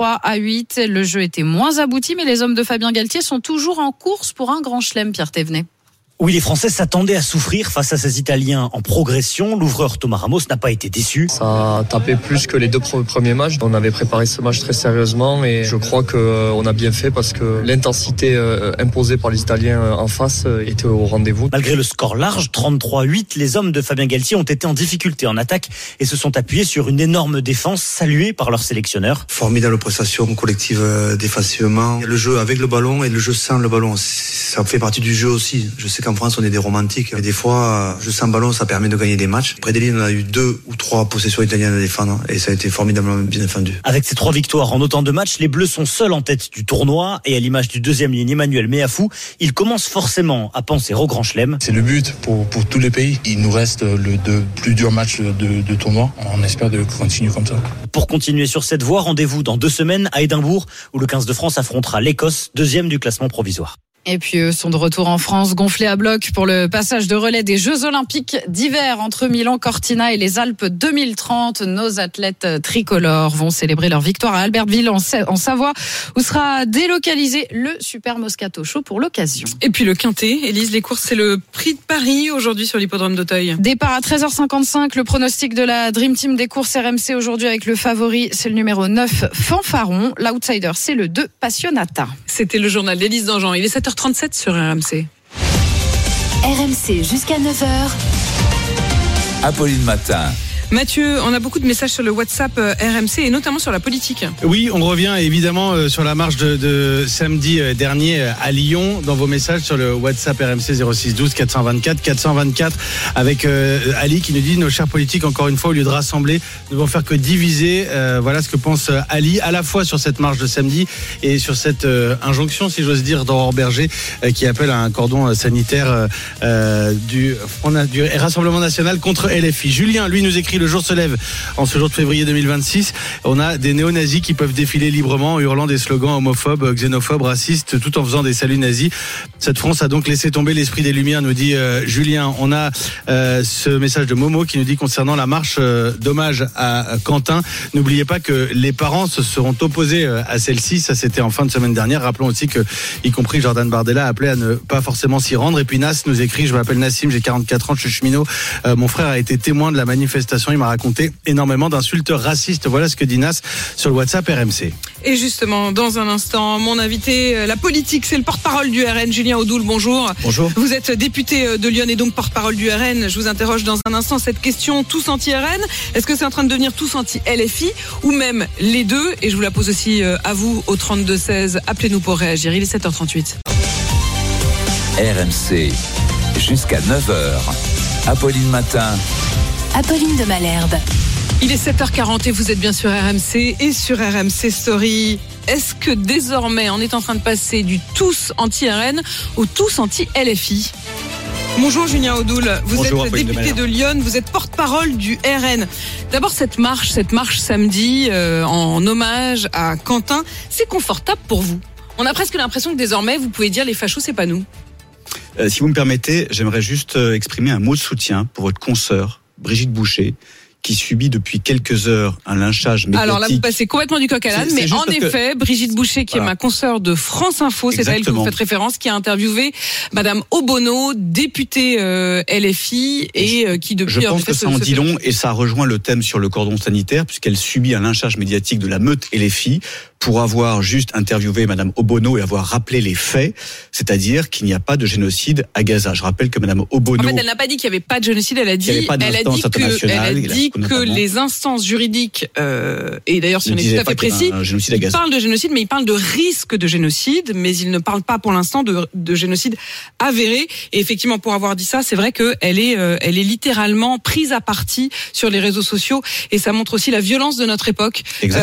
33-8. Le jeu était moins abouti, mais les hommes de Fabien Galtier sont toujours en course pour un grand chelem, Pierre Thévenet. Oui, les Français s'attendaient à souffrir face à ces Italiens en progression. L'ouvreur Thomas Ramos n'a pas été déçu. Ça a tapé plus que les 2 premiers matchs. On avait préparé ce match très sérieusement et je crois qu'on a bien fait parce que l'intensité imposée par les Italiens en face était au rendez-vous. Malgré le score large, 33-8, les hommes de Fabien Galtier ont été en difficulté en attaque et se sont appuyés sur une énorme défense saluée par leur sélectionneur. Formidable prestation collective défensivement. Le jeu avec le ballon et le jeu sans le ballon, ça fait partie du jeu aussi. Je sais qu'en France, on est des romantiques. Et des fois, jeu sans ballon, ça permet de gagner des matchs. Près des lignes, on a eu 2 ou 3 possessions italiennes à défendre. Et ça a été formidablement bien défendu. Avec ces 3 victoires en autant de matchs, les Bleus sont seuls en tête du tournoi. Et à l'image du deuxième ligne, Emmanuel Meafou, ils commencent forcément à penser au grand chelem. C'est le but pour tous les pays. Il nous reste le plus dur match de tournoi. On espère de continuer comme ça. Pour continuer sur cette voie, rendez-vous dans 2 semaines à Édimbourg, où le 15 de France affrontera l'Écosse, 2e du classement provisoire. Et puis eux sont de retour en France, gonflés à bloc pour le passage de relais des Jeux Olympiques d'hiver entre Milan, Cortina et les Alpes 2030. Nos athlètes tricolores vont célébrer leur victoire à Albertville en Savoie, où sera délocalisé le Super Moscato Show pour l'occasion. Et puis le Quintet, Élise, les courses, c'est le Prix de Paris aujourd'hui sur l'hippodrome d'Auteuil. Départ à 13h55, le pronostic de la Dream Team des courses RMC aujourd'hui avec le favori, c'est le numéro 9, Fanfaron. L'outsider, c'est le 2, Passionata. C'était le journal d'Élise Dangean. Il est 7h37 sur RMC. RMC jusqu'à 9h. Apolline Matin. Mathieu, on a beaucoup de messages sur le WhatsApp RMC et notamment sur la politique. Oui, on revient évidemment sur la marche de samedi dernier à Lyon. Dans vos messages sur le WhatsApp RMC 06 12 424 424 avec Ali qui nous dit: nos chers politiques, encore une fois, au lieu de rassembler, ne vont faire que diviser. Voilà ce que pense Ali, à la fois sur cette marche de samedi et sur cette injonction, si j'ose dire, d'Aurore Berger qui appelle à un cordon sanitaire du Rassemblement National contre LFI. Julien, lui, nous écrit: le jour se lève en ce jour de février 2026. On a des néo-nazis qui peuvent défiler librement en hurlant des slogans homophobes, xénophobes, racistes, tout en faisant des saluts nazis. Cette France a donc laissé tomber l'esprit des Lumières, nous dit Julien. On a ce message de Momo qui nous dit concernant la marche d'hommage à Quentin: n'oubliez pas que les parents se seront opposés à celle-ci. Ça, c'était en fin de semaine dernière. Rappelons aussi que, y compris Jordan Bardella, appelait à ne pas forcément s'y rendre. Et puis Nas nous écrit: je m'appelle Nassim, j'ai 44 ans, je suis cheminot. Mon frère a été témoin de la manifestation. Il m'a raconté énormément d'insultes racistes. Voilà ce que dit Nas sur le WhatsApp RMC. Et justement, dans un instant, mon invité, la politique, c'est le porte-parole du RN, Julien Audoul. Bonjour. Bonjour. Vous êtes député de Lyon et donc porte-parole du RN. Je vous interroge dans un instant cette question: tous anti-RN, est-ce que c'est en train de devenir tous anti-LFI ou même les deux? Et je vous la pose aussi à vous au 32-16. Appelez-nous pour réagir. Il est 7h38. RMC jusqu'à 9h. Apolline Matin. Apolline de Malherbe. Il est 7h40 et vous êtes bien sur RMC et sur RMC Story. Est-ce que désormais on est en train de passer du tous anti-RN au tous anti-LFI? Bonjour Julien Audoul, vous êtes député de Lyon, vous êtes porte-parole du RN. D'abord cette marche samedi en hommage à Quentin, c'est confortable pour vous? On a presque l'impression que désormais vous pouvez dire les fachos, c'est pas nous. Si vous me permettez, j'aimerais juste exprimer un mot de soutien pour votre consoeur Brigitte Boucher, qui subit depuis quelques heures un lynchage médiatique. Alors là, vous passez complètement du coq à l'âne, mais en effet, Brigitte Boucher, qui est ma consoeur de France Info, c'est à elle que vous faites référence, qui a interviewé Madame Obono, députée LFI, et qui depuis... Je pense que ça en dit long, et ça rejoint le thème sur le cordon sanitaire, puisqu'elle subit un lynchage médiatique de la meute LFI, pour avoir juste interviewé Madame Obono et avoir rappelé les faits, c'est-à-dire qu'il n'y a pas de génocide à Gaza. Je rappelle que Madame Obono... En fait, elle n'a pas dit qu'il n'y avait pas de génocide, elle a dit que les instances juridiques, et d'ailleurs si on est tout à fait précis, il parle de génocide, mais il parle de risque de génocide, mais il ne parle pas pour l'instant de génocide avéré. Et effectivement, pour avoir dit ça, c'est vrai qu'elle est littéralement prise à partie sur les réseaux sociaux, et ça montre aussi la violence de notre époque.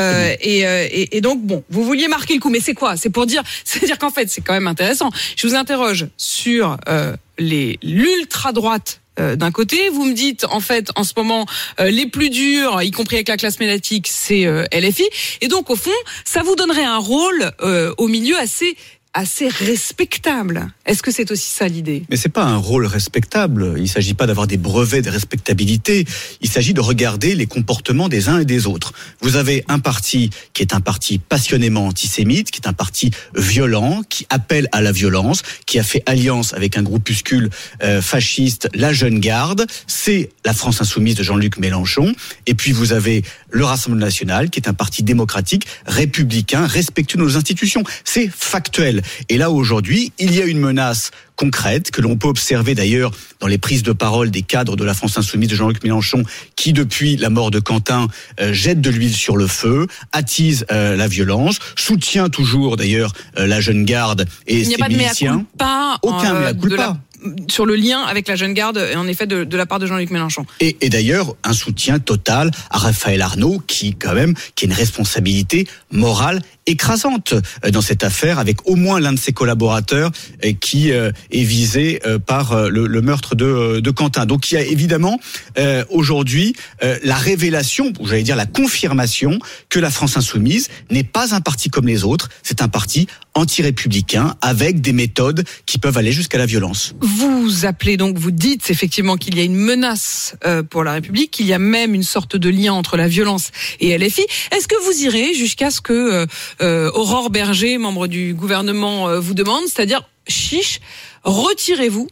Et donc, bon, vous vouliez marquer le coup, mais c'est quoi? C'est-à-dire qu'en fait, c'est quand même intéressant. Je vous interroge sur l'ultra-droite d'un côté, vous me dites en fait en ce moment les plus durs, y compris avec la classe médiatique, c'est LFI, et donc au fond ça vous donnerait un rôle au milieu assez respectable. Est-ce que c'est aussi ça l'idée? Mais c'est pas un rôle respectable. Il s'agit pas d'avoir des brevets de respectabilité. Il s'agit de regarder les comportements des uns et des autres. Vous avez un parti qui est un parti passionnément antisémite, qui est un parti violent, qui appelle à la violence, qui a fait alliance avec un groupuscule fasciste, la Jeune Garde. C'est la France Insoumise de Jean-Luc Mélenchon. Et puis vous avez le Rassemblement National, qui est un parti démocratique, républicain, respectueux de nos institutions. C'est factuel. Et là, aujourd'hui, il y a une menace concrète que l'on peut observer d'ailleurs dans les prises de parole des cadres de la France Insoumise de Jean-Luc Mélenchon, qui depuis la mort de Quentin jette de l'huile sur le feu, attise la violence, soutient toujours d'ailleurs la Jeune Garde et ses miliciens. Aucun mea culpa. Sur le lien avec la Jeune Garde, en effet, de la part de Jean-Luc Mélenchon. Et d'ailleurs, un soutien total à Raphaël Arnaud, qui a une responsabilité morale écrasante dans cette affaire, avec au moins l'un de ses collaborateurs qui est visé par le meurtre de Quentin. Donc il y a évidemment aujourd'hui la révélation, ou j'allais dire la confirmation, que la France Insoumise n'est pas un parti comme les autres, c'est un parti anti-républicain avec des méthodes qui peuvent aller jusqu'à la violence. Vous appelez donc, vous dites effectivement qu'il y a une menace pour la République, qu'il y a même une sorte de lien entre la violence et LFI. Est-ce que vous irez jusqu'à ce que Aurore Berger, membre du gouvernement, vous demande, c'est-à-dire chiche, retirez-vous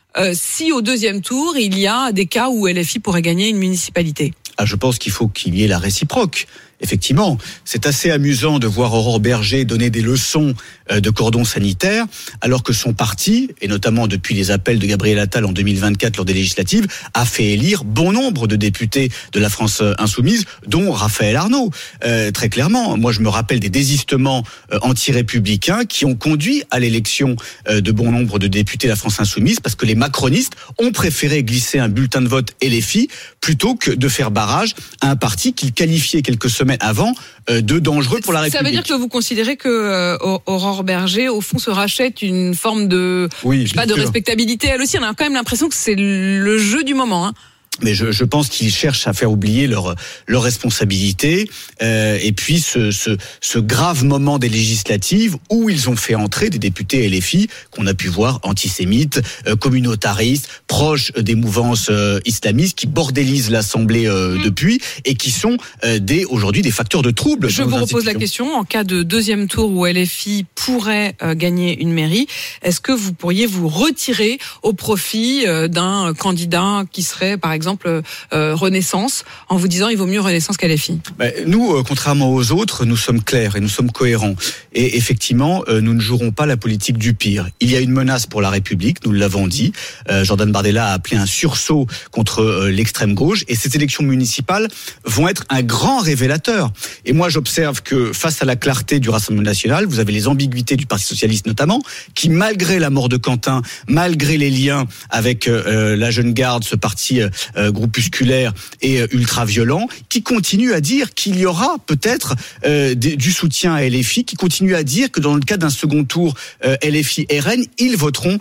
si au deuxième tour il y a des cas où LFI pourrait gagner une municipalité? Je pense qu'il faut qu'il y ait la réciproque. Effectivement, c'est assez amusant de voir Aurore Berger donner des leçons de cordon sanitaire, alors que son parti, et notamment depuis les appels de Gabriel Attal en 2024 lors des législatives, a fait élire bon nombre de députés de la France insoumise, dont Raphaël Arnaud. Très clairement, moi je me rappelle des désistements anti-républicains qui ont conduit à l'élection de bon nombre de députés de la France insoumise, parce que les macronistes ont préféré glisser un bulletin de vote LFI plutôt que de faire barrage à un parti qu'ils qualifiaient quelques semaines avant de dangereux pour la République. Ça veut dire que vous considérez que Aurore Berger, au fond, se rachète une forme de, de respectabilité. Elle aussi, on a quand même l'impression que c'est le jeu du moment, hein. Mais je pense qu'ils cherchent à faire oublier leur responsabilité et puis ce grave moment des législatives où ils ont fait entrer des députés LFI qu'on a pu voir antisémites, communautaristes, proches des mouvances islamistes qui bordélisent l'Assemblée depuis et qui sont aujourd'hui des facteurs de trouble. Je vous repose la question, en cas de deuxième tour où LFI pourrait gagner une mairie, est-ce que vous pourriez vous retirer au profit d'un candidat qui serait par exemple Renaissance, en vous disant il vaut mieux Renaissance qu'LFI? Nous, contrairement aux autres, nous sommes clairs et nous sommes cohérents. Et effectivement, nous ne jouerons pas la politique du pire. Il y a une menace pour la République, nous l'avons dit. Jordan Bardella a appelé un sursaut contre l'extrême gauche. Et ces élections municipales vont être un grand révélateur. Et moi, j'observe que face à la clarté du Rassemblement national, vous avez les ambiguïtés du Parti socialiste notamment, qui malgré la mort de Quentin, malgré les liens avec la Jeune Garde, ce parti groupusculaire et ultra-violent, qui continue à dire qu'il y aura peut-être du soutien à LFI, qui continue à dire que dans le cas d'un second tour LFI-RN, ils voteront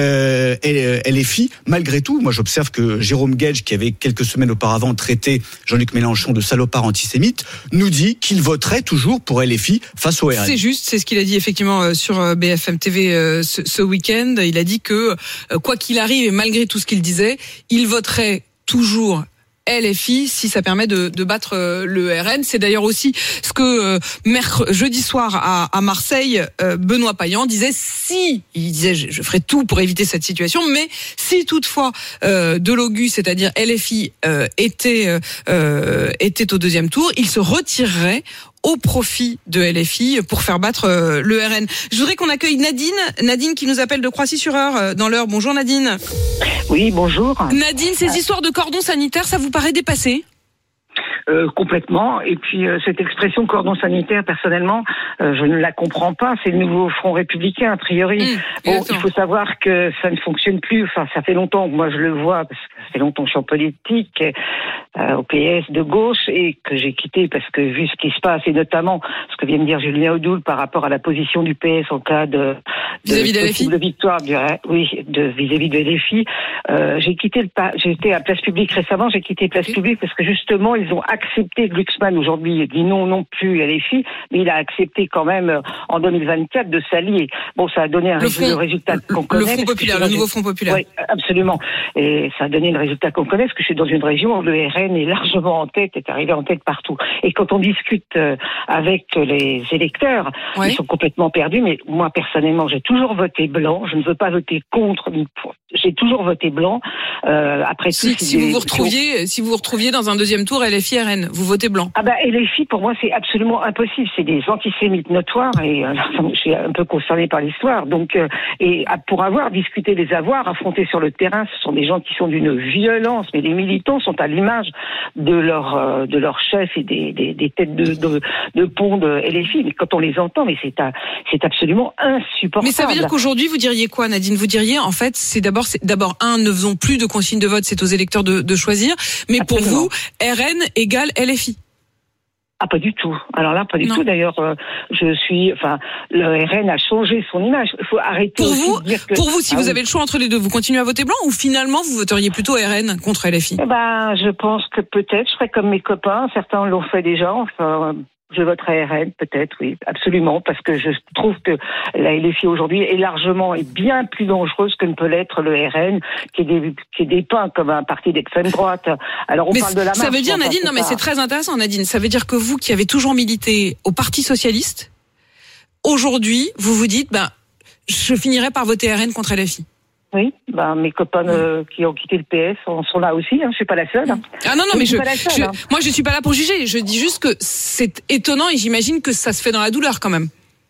LFI malgré tout. Moi, j'observe que Jérôme Guedj, qui avait quelques semaines auparavant traité Jean-Luc Mélenchon de salopard antisémite, nous dit qu'il voterait toujours pour LFI face au RN. C'est juste, c'est ce qu'il a dit effectivement sur BFM TV ce week-end. Il a dit que quoi qu'il arrive et malgré tout ce qu'il disait, il voterait toujours LFI si ça permet de battre le RN. C'est d'ailleurs aussi ce que jeudi soir à Marseille, Benoît Payan disait, il disait je ferai tout pour éviter cette situation, mais si toutefois Delogu, c'est-à-dire LFI, était au deuxième tour, il se retirerait au profit de LFI pour faire battre le RN. Je voudrais qu'on accueille Nadine qui nous appelle de Croissy-sur-Eure dans l'Eure. Bonjour Nadine. Oui, bonjour. Nadine, ces histoires de cordon sanitaire, ça vous paraît dépassé ? Complètement. Et puis cette expression cordon sanitaire, personnellement, je ne la comprends pas. C'est le nouveau Front républicain, a priori. Bon, il faut savoir que ça ne fonctionne plus. Enfin, ça fait longtemps que moi je le vois, parce que ça fait longtemps que je suis en politique, au PS de gauche, et que j'ai quitté parce que vu ce qui se passe, et notamment ce que vient de dire Julien Audoul par rapport à la position du PS en cas de vis-à-vis de LFI, de victoire, vis-à-vis de LFI, j'étais à Place Publique récemment. J'ai quitté Place Publique parce que justement ils ont accepté, Glucksmann aujourd'hui dit non plus à LFI, mais il a accepté quand même en 2024 de s'allier. Bon, ça a donné un résultat qu'on connaît. Le Front populaire, le nouveau Front populaire. Oui, absolument. Et ça a donné le résultat qu'on connaît, parce que je suis dans une région où le RN est largement en tête, est arrivé en tête partout. Et quand on discute avec les électeurs, ils sont complètement perdus, mais moi personnellement, j'ai toujours voté blanc, je ne veux pas voter contre, j'ai toujours voté blanc. Après tout, si vous vous retrouviez dans un deuxième tour LFI RN, vous votez blanc. LFI pour moi c'est absolument impossible, c'est des antisémites notoires et je suis un peu concernée par l'histoire. Donc pour avoir discuté les avoirs, affrontés sur le terrain, ce sont des gens qui sont d'une violence, mais les militants sont à l'image de leur chef et des têtes de pont de LFI. Mais quand on les entend, mais c'est absolument insupportable. Mais ça veut dire qu'aujourd'hui vous diriez quoi, Nadine? Vous diriez en fait c'est d'abord ne faisons plus de consignes de vote, c'est aux électeurs de choisir. Mais absolument. Pour vous, RN égale LFI? Pas du tout. Alors là, pas du tout. D'ailleurs, le RN a changé son image. Il faut arrêter. Pour vous, si vous avez le choix entre les deux, vous continuez à voter blanc ou finalement vous voteriez plutôt RN contre LFI? Je pense que peut-être je ferais comme mes copains. Certains l'ont fait déjà. Enfin, Je voterai RN, peut-être, oui, absolument, parce que je trouve que la LFI aujourd'hui est largement et bien plus dangereuse que ne peut l'être le RN, qui est dépeint comme un parti d'extrême droite. Alors on parle de la marche. Ça veut dire, Nadine, non mais c'est très intéressant, Nadine, ça veut dire que vous qui avez toujours milité au Parti Socialiste, aujourd'hui, vous vous dites, je finirai par voter RN contre LFI. Oui, mes copains qui ont quitté le PS sont là aussi, je suis pas la seule. Ah non, mais moi je suis pas là pour juger, je dis juste que c'est étonnant et j'imagine que ça se fait dans la douleur quand même.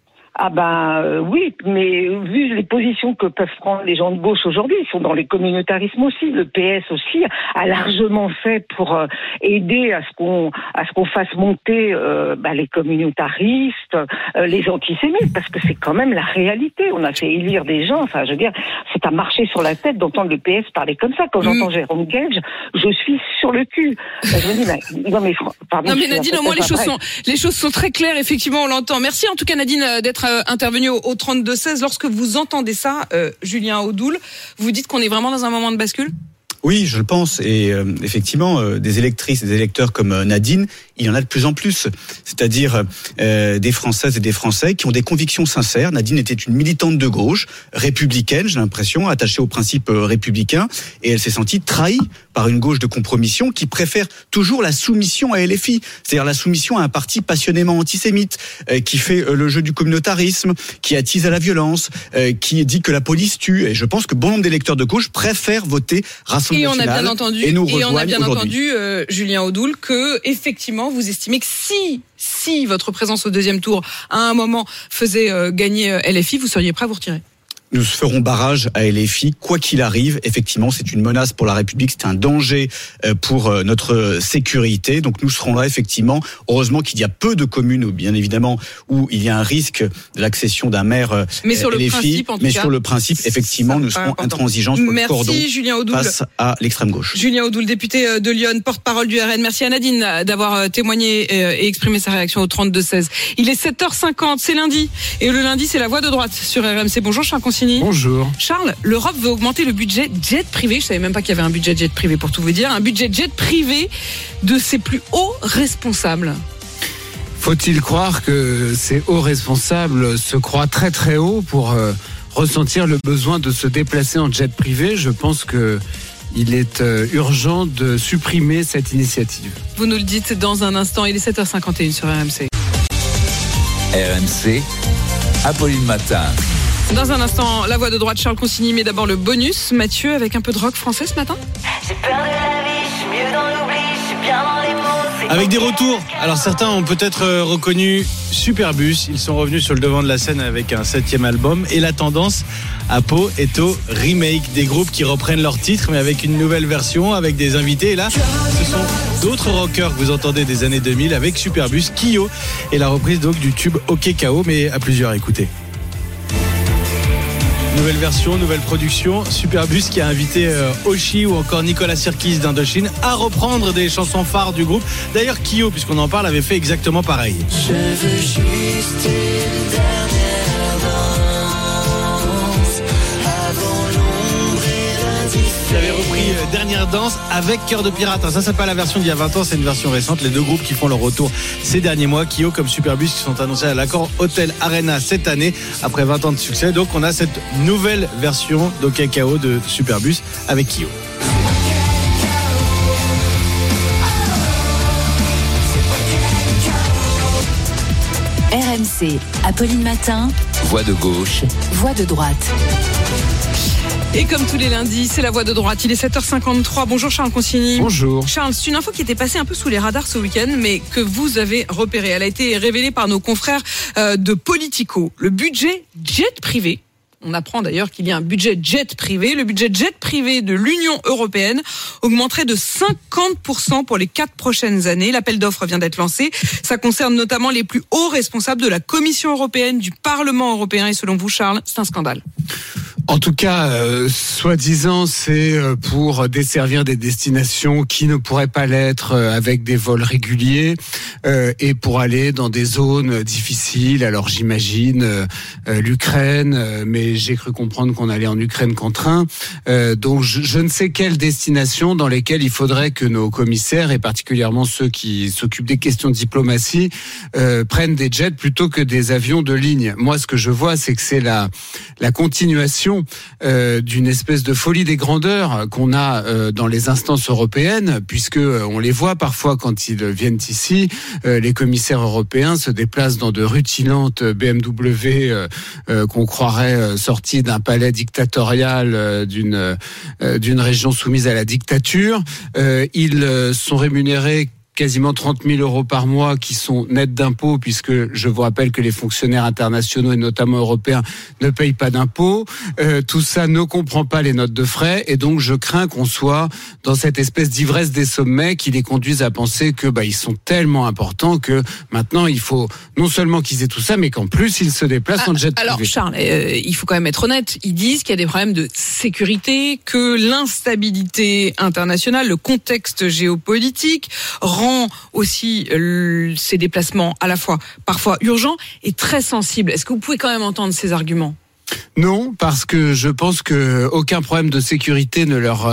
Oui, mais vu les positions que peuvent prendre les gens de gauche aujourd'hui, ils sont dans les communautarismes aussi. Le PS aussi a largement fait pour aider à ce qu'on fasse monter les communautaristes, les antisémites, parce que c'est quand même la réalité. On a fait élire des gens. Enfin, je veux dire, c'est à marcher sur la tête d'entendre le PS parler comme ça. Quand j'entends Jérôme Gage, je suis sur le cul. Je me dis, pardon. Non mais Nadine, au moins les choses sont très claires. Effectivement, on l'entend. Merci en tout cas Nadine d'être intervenu au 32-16. Lorsque vous entendez ça, Julien Audoul, vous dites qu'on est vraiment dans un moment de bascule ? Oui, je le pense. Et effectivement, des électrices et des électeurs comme Nadine, il y en a de plus en plus. C'est-à-dire des Françaises et des Français qui ont des convictions sincères. Nadine était une militante de gauche, républicaine, j'ai l'impression, attachée aux principes républicains. Et elle s'est sentie trahie par une gauche de compromission qui préfère toujours la soumission à LFI. C'est-à-dire la soumission à un parti passionnément antisémite, qui fait le jeu du communautarisme, qui attise à la violence, qui dit que la police tue. Et je pense que bon nombre d'électeurs de gauche préfèrent voter Rassemblement Et on a bien entendu, Julien Audoul, que effectivement vous estimez que si votre présence au deuxième tour à un moment faisait gagner LFI, vous seriez prêt à vous retirer. Nous ferons barrage à LFI, quoi qu'il arrive. Effectivement, c'est une menace pour la République, c'est un danger pour notre sécurité. Donc nous serons là, effectivement. Heureusement qu'il y a peu de communes, bien évidemment, où il y a un risque de l'accession d'un maire mais sur LFI. Le principe, en tout mais cas, sur le principe, effectivement, nous serons intransigeants sur le cordon face à l'extrême gauche. Julien Audoul, député de Lyon, porte-parole du RN. Merci à Nadine d'avoir témoigné et exprimé sa réaction au 32-16. Il est 7h50, c'est lundi. Et le lundi, c'est la voix de droite sur RMC. Bonjour, Charles Consigny. Bonjour. Charles, l'Europe veut augmenter le budget jet privé. Je savais même pas qu'il y avait un budget jet privé, pour tout vous dire. Un budget jet privé de ses plus hauts responsables. Faut-il croire que ces hauts responsables se croient très très haut pour ressentir le besoin de se déplacer en jet privé ? Je pense que il est urgent de supprimer cette initiative. Vous nous le dites dans un instant. Il est 7h51 sur RMC. RMC, Apolline Matin. Dans un instant, la voix de droite, Charles Consigny, mais d'abord le bonus. Mathieu, avec un peu de rock français ce matin ? J'ai peur de la vie, je suis mieux dans l'oubli, je suis bien dans les mots. Avec des retours. Alors certains ont peut-être reconnu Superbus. Ils sont revenus sur le devant de la scène avec un 7e album. Et la tendance à Pau est au remake. Des groupes qui reprennent leurs titres, mais avec une nouvelle version, avec des invités. Et là, ce sont d'autres rockers que vous entendez des années 2000 avec Superbus, Kyo. Et la reprise donc du tube OK KO, mais à plusieurs, écoutez. Nouvelle version, nouvelle production. Superbus qui a invité Oshi ou encore Nicolas Sirkis d'Indochine à reprendre des chansons phares du groupe. D'ailleurs, Kyo, puisqu'on en parle, avait fait exactement pareil. Je veux juste une dernière danse avant l'ombre et l'indifférence. Il avait repris Dernière danse avec Cœur de pirate. Ça, c'est pas la version d'il y a 20 ans, c'est une version récente. Les deux groupes qui font leur retour ces derniers mois, Kyo comme Superbus, qui sont annoncés à l'Accor Hotel Arena cette année après 20 ans de succès. Donc on a cette nouvelle version d'OK KO de Superbus avec Kyo. RMC, Apolline Matin. Voix de gauche. Voix de droite. Et comme tous les lundis, c'est la voix de droite. Il est 7h53. Bonjour Charles Consigny. Bonjour. Charles, c'est une info qui était passée un peu sous les radars ce week-end, mais que vous avez repérée. Elle a été révélée par nos confrères de Politico. Le budget jet privé. On apprend d'ailleurs qu'il y a un budget jet privé. Le budget jet privé de l'Union européenne augmenterait de 50% pour les 4 prochaines années. L'appel d'offres vient d'être lancé. Ça concerne notamment les plus hauts responsables de la Commission européenne, du Parlement européen. Et selon vous, Charles, c'est un scandale. En tout cas, soi-disant, c'est pour desservir des destinations qui ne pourraient pas l'être avec des vols réguliers et pour aller dans des zones difficiles. Alors j'imagine l'Ukraine, mais j'ai cru comprendre qu'on allait en Ukraine qu'en train. Donc je ne sais quelles destinations dans lesquelles il faudrait que nos commissaires, et particulièrement ceux qui s'occupent des questions de diplomatie, prennent des jets plutôt que des avions de ligne. Moi, ce que je vois, c'est que c'est la continuation d'une espèce de folie des grandeurs qu'on a dans les instances européennes, puisque on les voit parfois quand ils viennent ici. Les commissaires européens se déplacent dans de rutilantes BMW qu'on croirait sorties d'un palais dictatorial d'une région soumise à la dictature. Ils sont rémunérés quasiment 30 000 euros par mois qui sont nets d'impôts, puisque je vous rappelle que les fonctionnaires internationaux et notamment européens ne payent pas d'impôts. Tout ça ne comprend pas les notes de frais, et donc je crains qu'on soit dans cette espèce d'ivresse des sommets qui les conduisent à penser que ils sont tellement importants que maintenant il faut non seulement qu'ils aient tout ça, mais qu'en plus ils se déplacent en jet privé. Alors Charles, il faut quand même être honnête, ils disent qu'il y a des problèmes de sécurité, que l'instabilité internationale, le contexte géopolitique rend aussi ces déplacements à la fois parfois urgents et très sensibles. Est-ce que vous pouvez quand même entendre ces arguments ? Non, parce que je pense que aucun problème de sécurité ne leur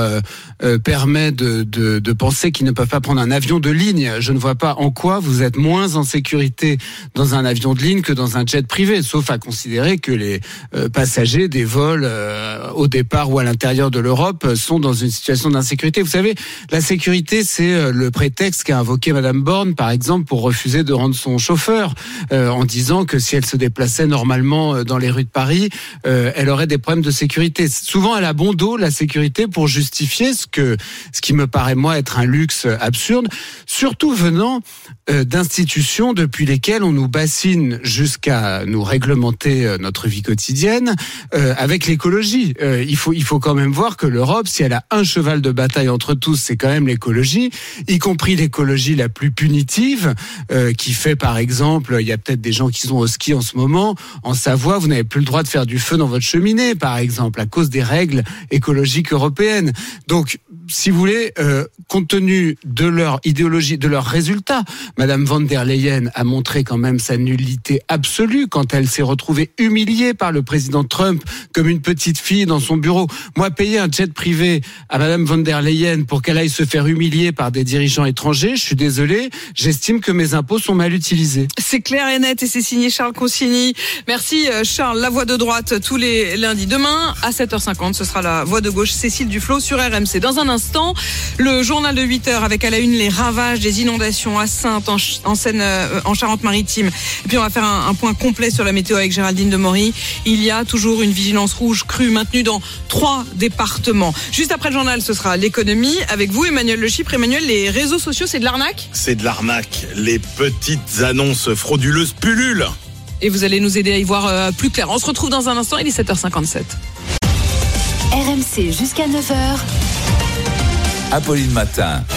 permet de penser qu'ils ne peuvent pas prendre un avion de ligne. Je ne vois pas en quoi vous êtes moins en sécurité dans un avion de ligne que dans un jet privé, sauf à considérer que les passagers des vols au départ ou à l'intérieur de l'Europe sont dans une situation d'insécurité. Vous savez, la sécurité, c'est le prétexte qu'a invoqué Madame Borne, par exemple, pour refuser de rendre son chauffeur, en disant que si elle se déplaçait normalement dans les rues de Paris, elle aurait des problèmes de sécurité. Souvent, elle a bon dos, la sécurité, pour justifier ce qui me paraît, moi, être un luxe absurde, surtout venant d'institutions depuis lesquelles on nous bassine jusqu'à nous réglementer notre vie quotidienne avec l'écologie. Il faut quand même voir que l'Europe, si elle a un cheval de bataille entre tous, c'est quand même l'écologie, y compris l'écologie la plus punitive, qui fait, par exemple, il y a peut-être des gens qui sont au ski en ce moment, en Savoie, vous n'avez plus le droit de faire du feu dans votre cheminée, par exemple, à cause des règles écologiques européennes. Donc, si vous voulez, compte tenu de leur idéologie, de leurs résultats, Madame von der Leyen a montré quand même sa nullité absolue quand elle s'est retrouvée humiliée par le président Trump comme une petite fille dans son bureau. Moi, payer un jet privé à Madame von der Leyen pour qu'elle aille se faire humilier par des dirigeants étrangers, je suis désolé, j'estime que mes impôts sont mal utilisés. C'est clair et net, et c'est signé Charles Consigny. Merci Charles, la voix de droite tous les lundis. Demain à 7h50, ce sera la voix de gauche, Cécile Duflot sur RMC. Dans un instant, le journal de 8h avec à la une les ravages des inondations à Saintes, en Seine, en Charente-Maritime. Et puis on va faire un point complet sur la météo avec Géraldine Demory. Il y a toujours une vigilance rouge crue maintenue dans 3 départements. Juste après le journal, ce sera l'économie avec vous, Emmanuel Le Chypre. Emmanuel, les réseaux sociaux, c'est de l'arnaque ? C'est de l'arnaque. Les petites annonces frauduleuses pullulent. Et vous allez nous aider à y voir plus clair. On se retrouve dans un instant, il est 7h57. RMC jusqu'à 9h. Apolline Matin.